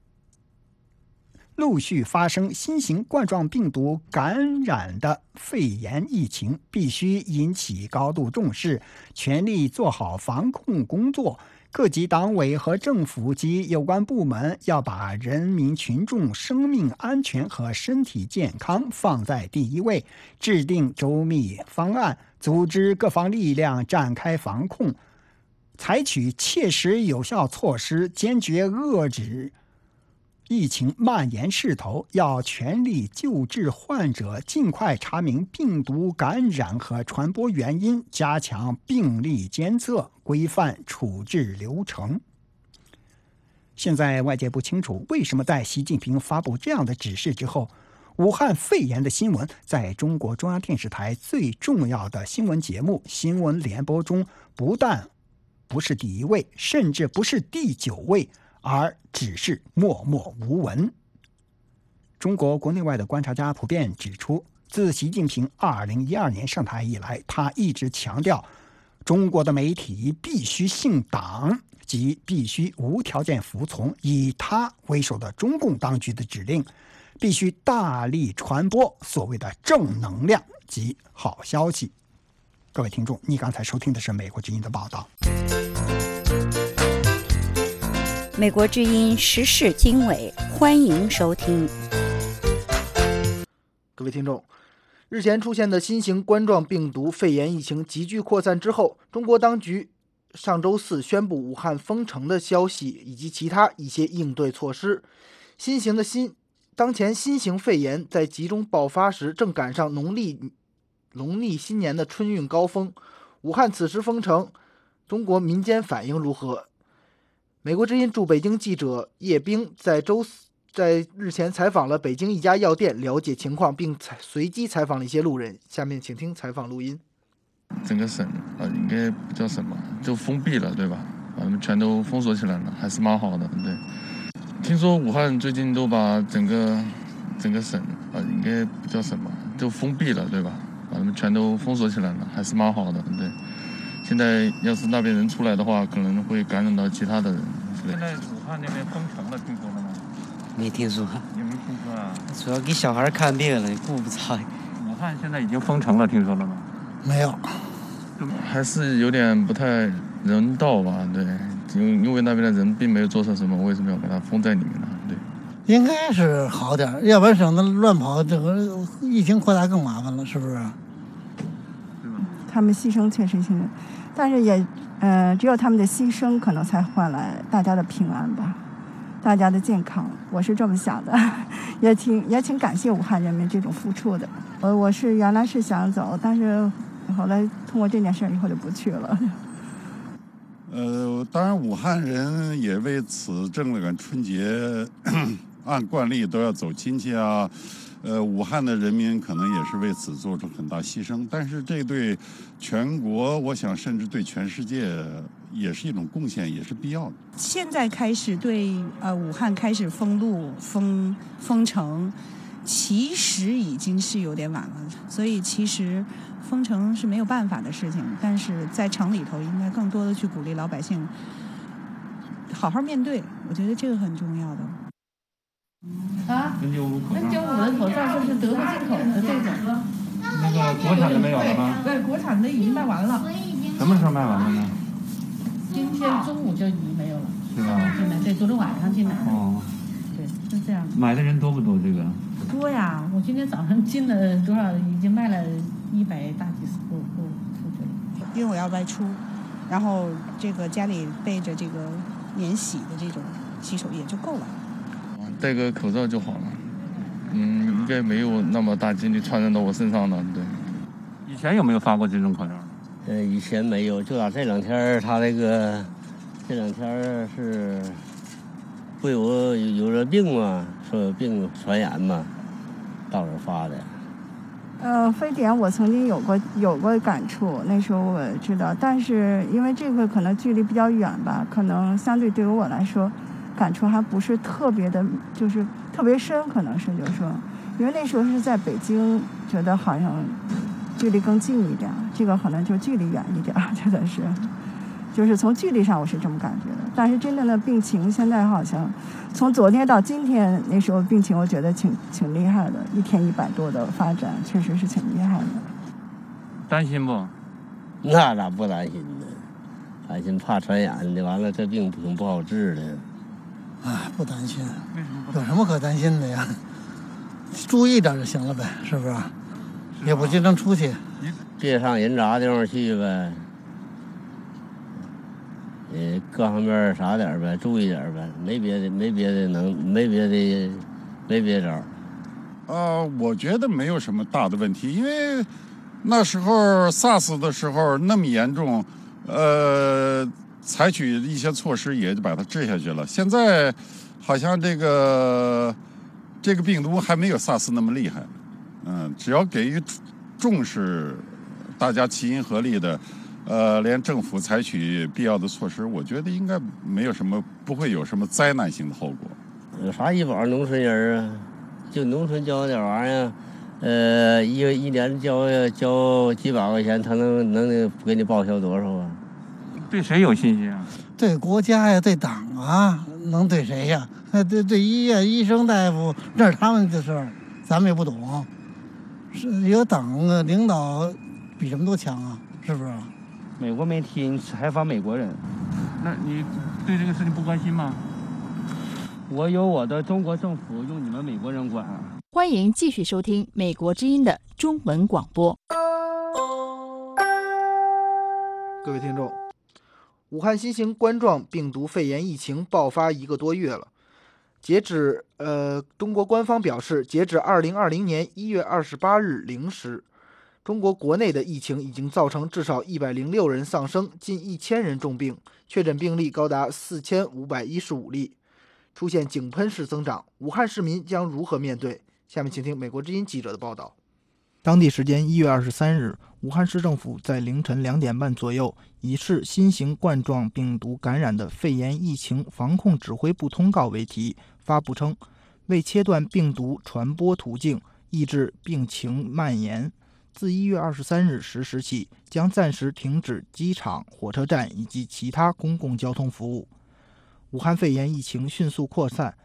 陆续发生新型冠状病毒感染的肺炎疫情，必须引起高度重视，全力做好防控工作。各级党委和政府及有关部门要把人民群众生命安全和身体健康放在第一位，制定周密方案，组织各方力量展开防控，采取切实有效措施，坚决遏制疫情蔓延势头，要全力救治患者，尽快查明病毒感染和传播原因，加强病例监测，规范处置流程。现在外界不清楚为什么在习近平发布这样的指示之后，武汉肺炎的新闻在中国中央电视台最重要的新闻节目新闻联播中不但不是第一位，甚至不是第九位，而只是默默无闻。中国国内外的观察家普遍指出，自习近平二零一二年上台以来，他一直强调中国的媒体必须信党，即必须无条件服从以他为首的中共当局的指令，必须大力传播所谓的正能量及好消息。各位听众，你刚才收听的是美国之音的报道。 美国之音时事经纬，欢迎收听。 各位听众，日前出现的新型冠状病毒肺炎疫情急剧扩散之后，中国当局上周四宣布武汉封城的消息以及其他一些应对措施。新型的新当前新型肺炎在集中爆发时，正赶上农历农历新年的春运高峰。武汉此时封城，中国民间反应如何？美国之音驻北京记者叶冰在周四在日前采访了北京一家药店，了解情况，并随机采访了一些路人。下面请听采访录音。 整个省啊，应该不叫省吧，就封闭了，对吧？把他们全都封锁起来了，还是蛮好的，对。听说武汉最近都把整个整个省啊，应该不叫省吧，就封闭了，对吧？把他们全都封锁起来了，还是蛮好的，对。现在要是那边人出来的话，可能会感染到其他的人。现在武汉那边封城了，听说了吗？ 没听说。 你没听顾客啊？ 主要给小孩看病了，顾不着。 武汉现在已经封城了，听说了吗？ 没有， 还是有点不太人道吧？对，因因为那边的人并没有做错什么，为什么要把它封在里面呢？对， 应该是好点，要不然省得乱跑，这个疫情扩大更麻烦了，是不是？ 他们牺牲确实性，但是也，呃，只有他们的牺牲可能才换来大家的平安吧，大家的健康，我是这么想的，也挺也挺感谢武汉人民这种付出的。呃，我是原来是想走，但是后来通过这件事以后就不去了。 呃，当然武汉人也为此挣了个春节，按惯例都要走亲戚啊。呃，武汉的人民可能也是为此做出很大牺牲，但是这对全国，我想甚至对全世界也是一种贡献，也是必要的。 现在开始对呃武汉开始封路、封封城，其实已经是有点晚了，所以其实封城是没有办法的事情，但是在城里头应该更多的去鼓励老百姓好好面对，我觉得这个很重要的。 啊，N 九五的口罩就是德国进口的这种。 那个国产的没有了吗？ 对，国产的已经卖完了。 什么时候卖完了呢？ 今天中午就已经没有了。 是吧？ 进来，对，昨天晚上进来的。 哦。 对，是这样。 买的人多不多？这个？ 多呀！我今天早上进了多少？已经卖了一百大几十部部出去了。 因为我要外出，然后这个家里备着这个免洗的这种洗手液就够了。 戴个口罩就好了，嗯，应该没有那么大几率传染到我身上的。对， 以前有没有发过这种口罩？ 呃，以前没有，就打这两天，他那个这两天是不有有这病嘛，说有病传染嘛，到这儿发的。 呃，非典我曾经有过有过感触，那时候我知道，但是因为这个可能距离比较远吧，可能相对对于我来说。感触还不是特别的，就是特别深，可能是就是说，因为那时候是在北京，觉得好像距离更近一点，这个可能就距离远一点，觉得是，就是从距离上我是这么感觉的。但是真正的病情现在好像，从昨天到今天，那时候病情我觉得挺挺厉害的，一天一百多的发展，确实是挺厉害的。 担心不？ 那咋不担心呢？担心怕传染的，完了这病挺不好治的。 哎，不担心，有什么可担心的呀？注意点就行了呗，是不是？也不经常出去， 别上人杂地方去呗。呃，各方面啥点呗，注意点呗，没别的，没别的能，没别的，没别招。 呃，我觉得没有什么大的问题，因为那时候 SARS 的时候那么严重，呃。采取一些措施也就把它治下去了。现在好像这个这个病毒还没有 SARS 那么厉害，嗯，只要给予重视，大家齐心合力的，呃，连政府采取必要的措施，我觉得应该没有什么，不会有什么灾难性的后果。 有啥医保农村人啊？就农村交点玩意儿，呃，一一年交交几百块钱，他能能给你报销多少啊？ 对谁有信心啊？ 对国家呀，对党啊，能对谁呀？对对医院、医生、大夫，这是他们的事儿，咱们也不懂。是有党啊，领导比什么都强啊，是不是？ 美国媒体采访美国人， 那你对这个事情不关心吗？ 我有我的中国政府，用你们美国人管啊。 欢迎继续收听美国之音的中文广播。 各位听众。武汉新型冠状病毒肺炎疫情爆发一个多月了，截止呃，中国官方表示，截止二零二零年一月二十八日零时，中国国内的疫情已经造成至少一百零六人丧生，近一千人重病，确诊病例高达四千五百一十五例，出现井喷式增长。武汉市民将如何面对？下面请听美国之音记者的报道。当地时间一月二十三日，武汉市政府在凌晨两点半左右，以市新型冠状病毒感染的肺炎疫情防控指挥部通告为题，发布称，为切断病毒传播途径，抑制病情蔓延，自一月二十三日十时起，将暂时停止机场、火车站以及其他公共交通服务。武汉肺炎疫情迅速扩散，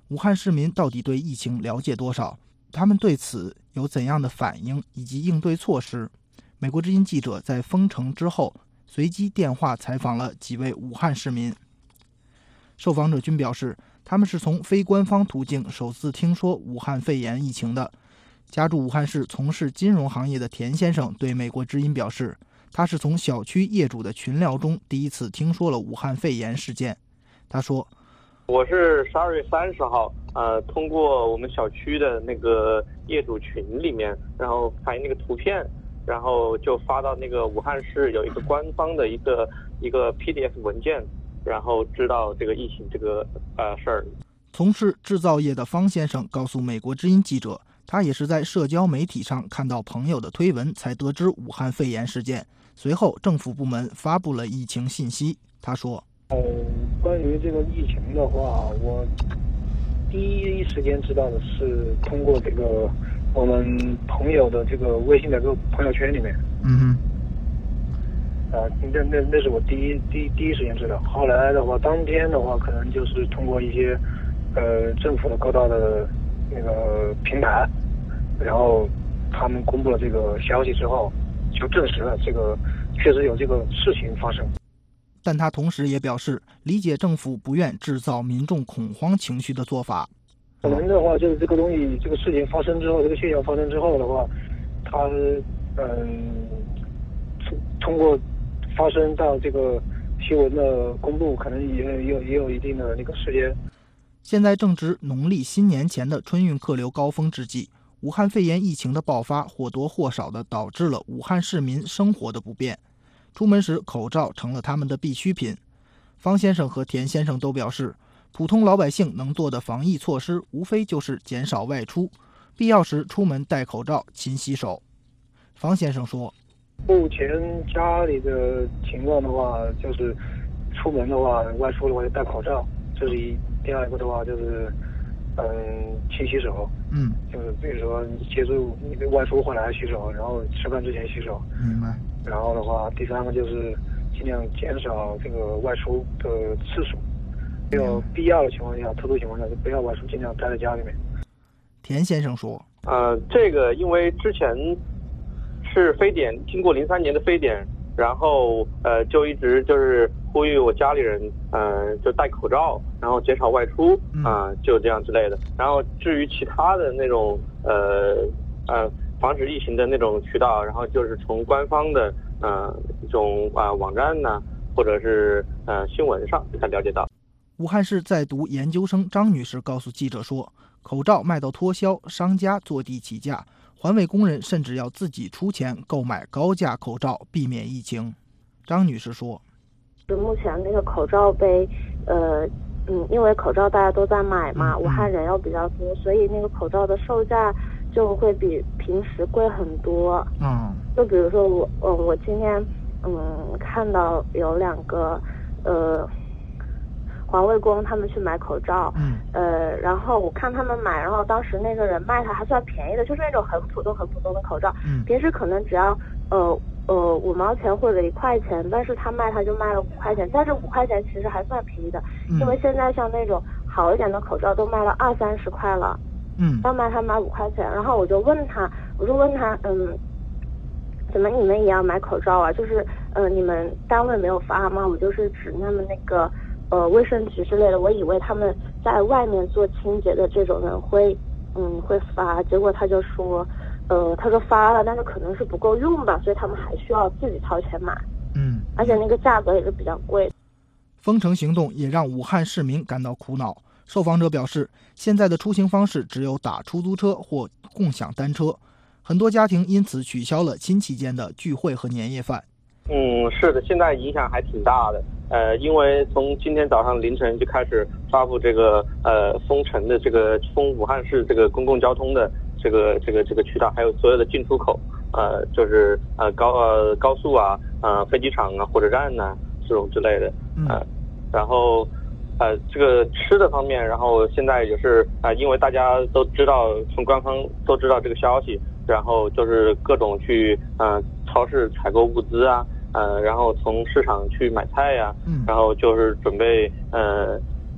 武汉市民到底对疫情了解多少？他们对此有怎样的反应以及应对措施？美国之音记者在封城之后随机电话采访了几位武汉市民，受访者均表示，他们是从非官方途径首次听说武汉肺炎疫情的。家住武汉市从事金融行业的田先生对美国之音表示，他是从小区业主的群聊中第一次听说了武汉肺炎事件。他说， 我是十二月三十号，呃，通过我们小区的那个业主群里面，然后拍那个图片，然后就发到那个武汉市有一个官方的一个一个 P D F 文件，然后知道这个疫情这个呃事儿。 从事制造业的方先生告诉美国之音记者，他也是在社交媒体上看到朋友的推文才得知武汉肺炎事件，随后政府部门发布了疫情信息。他说， 呃，关于这个疫情的话，我第一时间知道的是通过这个我们朋友的这个微信的这个朋友圈里面。 嗯哼。 啊，那那那是我第一第第一时间知道。后来的话，当天的话，可能就是通过一些呃政府的各大的那个平台，然后他们公布了这个消息之后，就证实了这个确实有这个事情发生。 但他同时也表示，理解政府不愿制造民众恐慌情绪的做法。 可能的话，就是这个东西，这个事情发生之后，这个现象发生之后的话，他嗯，通通过发生到这个新闻的公布，可能也也有也有一定的那个时间。 现在正值农历新年前的春运客流高峰之际，武汉肺炎疫情的爆发或多或少地导致了武汉市民生活的不便。出门时，口罩成了他们的必需品。方先生和田先生都表示，普通老百姓能做的防疫措施，无非就是减少外出，必要时出门戴口罩、勤洗手。方先生说， 目前家里的情况的话，就是出门的话，外出的话就戴口罩，这是一。第二个的话就是，嗯，勤洗手。 嗯， 就是比如说你接触你外出回来洗手，然后吃饭之前洗手。 明白。 然后的话，第三个就是尽量减少这个外出的次数，没有必要的情况下，特殊情况下就不要外出，尽量待在家里面。 田先生说， 呃，这个因为之前是非典，经过零三年的非典，然后呃就一直就是呼吁我家里人，呃就戴口罩，然后减少外出啊、呃，就这样之类的。然后至于其他的那种呃呃防止疫情的那种渠道，然后就是从官方的呃一种啊、呃、网站呢，或者是呃新闻上才了解到。 武汉市在读研究生张女士告诉记者说，口罩卖到脱销，商家坐地起价，环卫工人甚至要自己出钱购买高价口罩，避免疫情。张女士说， 目前那个口罩被呃嗯，因为口罩大家都在买嘛，嗯、武汉人又比较多，所以那个口罩的售价就会比平时贵很多。 嗯， 就比如说我嗯我今天嗯看到有两个呃环卫工他们去买口罩， 嗯， 呃，然后我看他们买，然后当时那个人卖它还算便宜的，就是那种很普通很普通的口罩， 嗯， 平时可能只要呃呃五毛钱或者一块钱，但是他卖他就卖了五块钱，但是五块钱其实还算便宜的， 嗯、 因为现在像那种好一点的口罩都卖了二三十块了， 嗯， 要卖他买五块钱，然后我就问他，我就问他，嗯，怎么你们也要买口罩啊？就是呃你们单位没有发吗？我就是指他们那个。呃，卫生局之类的，我以为他们在外面做清洁的这种人会，嗯，会发。结果他就说，呃，他说发了，但是可能是不够用吧，所以他们还需要自己掏钱买。 嗯， 而且那个价格也是比较贵。 封城行动也让武汉市民感到苦恼。受访者表示，现在的出行方式只有打出租车或共享单车，很多家庭因此取消了亲戚间的聚会和年夜饭。 嗯，是的，现在影响还挺大的。呃，因为从今天早上凌晨就开始发布这个呃封城的这个封武汉市这个公共交通的这个这个这个渠道，还有所有的进出口，呃，就是呃高呃高速啊，呃飞机场啊，火车站呐、啊、这种之类的，呃，然后呃这个吃的方面，然后现在也是啊、呃，因为大家都知道，从官方都知道这个消息，然后就是各种去呃超市采购物资啊。呃，然后从市场去买菜呀、啊， 嗯， 然后就是准备呃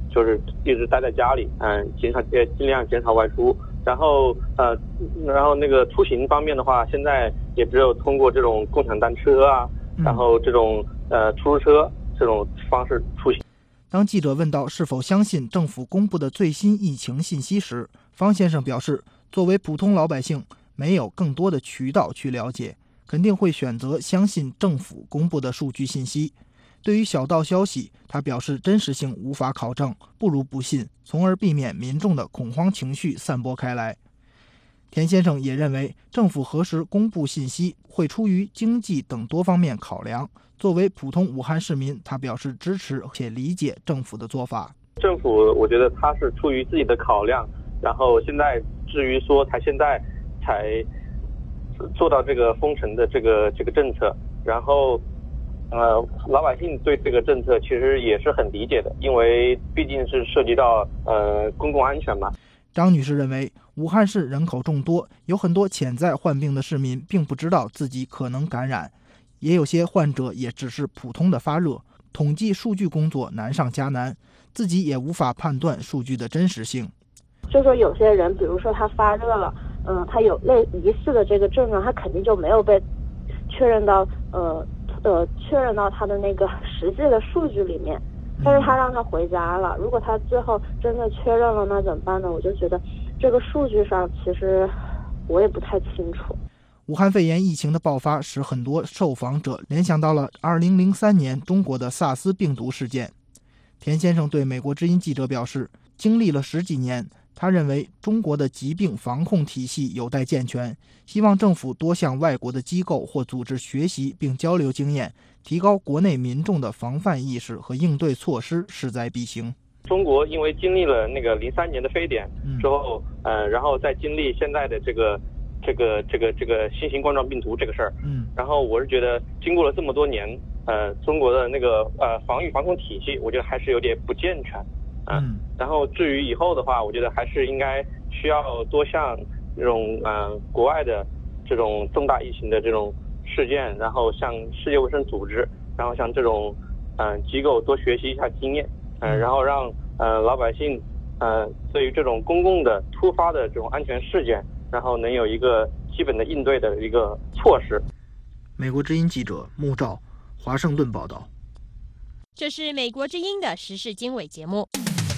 就是一直待在家里，嗯，减少呃尽量减少外出。然后呃，然后那个出行方面的话，现在也只有通过这种共享单车啊，然后这种呃出租车这种方式出行。 当记者问到是否相信政府公布的最新疫情信息时，方先生表示，作为普通老百姓，没有更多的渠道去了解，肯定会选择相信政府公布的数据信息。对于小道消息，他表示真实性无法考证，不如不信，从而避免民众的恐慌情绪散播开来。田先生也认为，政府何时公布信息会出于经济等多方面考量。作为普通武汉市民，他表示支持且理解政府的做法。 政府我觉得他是出于自己的考量，然后现在至于说他现在才做到这个封城的这个这个政策，然后呃，老百姓对这个政策其实也是很理解的，因为毕竟是涉及到呃公共安全嘛。 张女士认为，武汉市人口众多，有很多潜在患病的市民并不知道自己可能感染，也有些患者也只是普通的发热，统计数据工作难上加难，自己也无法判断数据的真实性。 就说有些人，比如说他发热了，嗯、呃，他有类疑似的这个症状，他肯定就没有被确认到呃。呃，确认到他的那个实际的数据里面，但是他让他回家了。如果他最后真的确认了，那怎么办呢？我就觉得这个数据上其实我也不太清楚。 武汉肺炎疫情的爆发使很多受访者联想到了二零零三年中国的萨斯病毒事件。田先生对美国之音记者表示，经历了十几年，他认为中国的疾病防控体系有待健全，希望政府多向外国的机构或组织学习并交流经验，提高国内民众的防范意识和应对措施，势在必行。 中国因为经历了那个零三年的非典之后，嗯、呃，然后再经历现在的这个这个这个这个新型冠状病毒这个事儿，嗯，然后我是觉得经过了这么多年，呃，中国的那个呃防御防控体系，我觉得还是有点不健全。嗯，然后至于以后的话，我觉得还是应该需要多向这种呃国外的这种重大疫情的这种事件，然后向世界卫生组织，然后向这种嗯、呃、机构多学习一下经验，嗯、呃，然后让呃老百姓呃对于这种公共的突发的这种安全事件，然后能有一个基本的应对的一个措施。 美国之音记者穆照，华盛顿报道。 这是美国之音的时事经纬节目。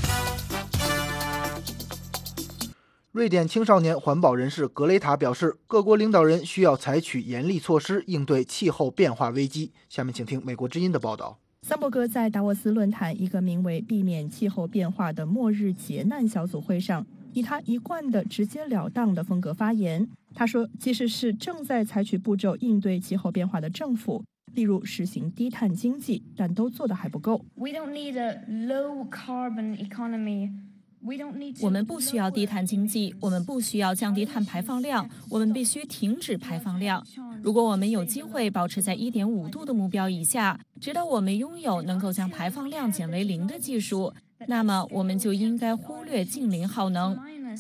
瑞典青少年环保人士格雷塔表示，各国领导人需要采取严厉措施应对气候变化危机。下面请听美国之音的报道。 桑伯格在达沃斯论坛一个名为避免气候变化的末日劫难小组会上，以他一贯的直截了当的风格发言。他说，即使是正在采取步骤应对气候变化的政府，例如实行低碳经济，但都做得还不够。 We don't need a low carbon economy. 我们不需要低碳经济，我们不需要降低碳排放量，我们必须停止排放量。如果我们有机会保持在 一点五度的目标以下，直到我们拥有能够将排放量减为零的技术，那么我们就应该忽略净零耗能。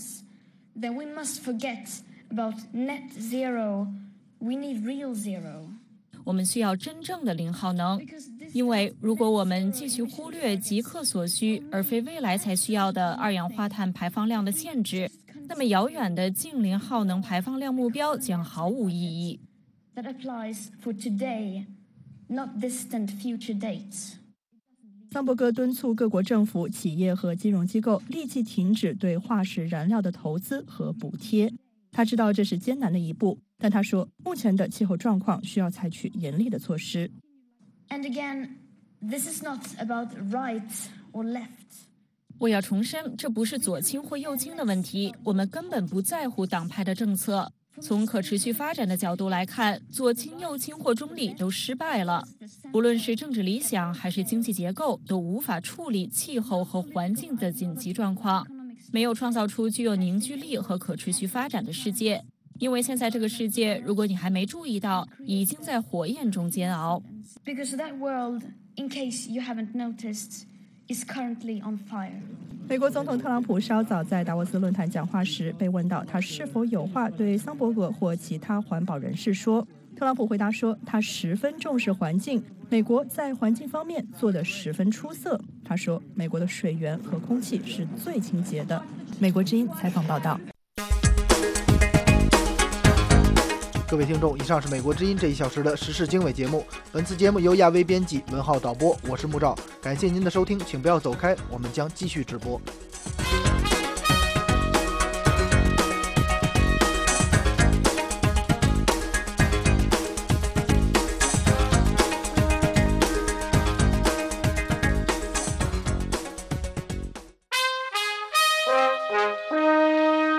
Then we must forget about net zero. We need real zero. 我们需要真正的零耗能，因为如果我们继续忽略即刻所需而非未来才需要的二氧化碳排放量的限制，那么遥远的净零耗能排放量目标将毫无意义。 That applies for today, not distant future dates. 桑伯格敦促各国政府、企业和金融机构立即停止对化石燃料的投资和补贴。他知道这是艰难的一步，但他说，目前的气候状况需要采取严厉的措施。 And again, this is not about right or left. 我要重申，这不是左倾或右倾的问题，我们根本不在乎党派的政策。从可持续发展的角度来看，左倾、右倾或中立都失败了。无论是政治理想还是经济结构，都无法处理气候和环境的紧急状况。没有创造出具有凝聚力和可持续发展的世界，因为现在这个世界，如果你还没注意到，已经在火焰中煎熬。 Because that world, in case you haven't noticed, is currently on fire. 美国总统特朗普稍早在达沃斯论坛讲话时，被问到他是否有话对桑伯格或其他环保人士说， 特朗普回答说，他十分重视环境，美国在环境方面做得十分出色。他说，美国的水源和空气是最清洁的。美国之音采访报道。 各位听众，以上是美国之音这一小时的时事经纬节目。本次节目由亚威编辑，文浩导播，我是穆照。感谢您的收听，请不要走开，我们将继续直播。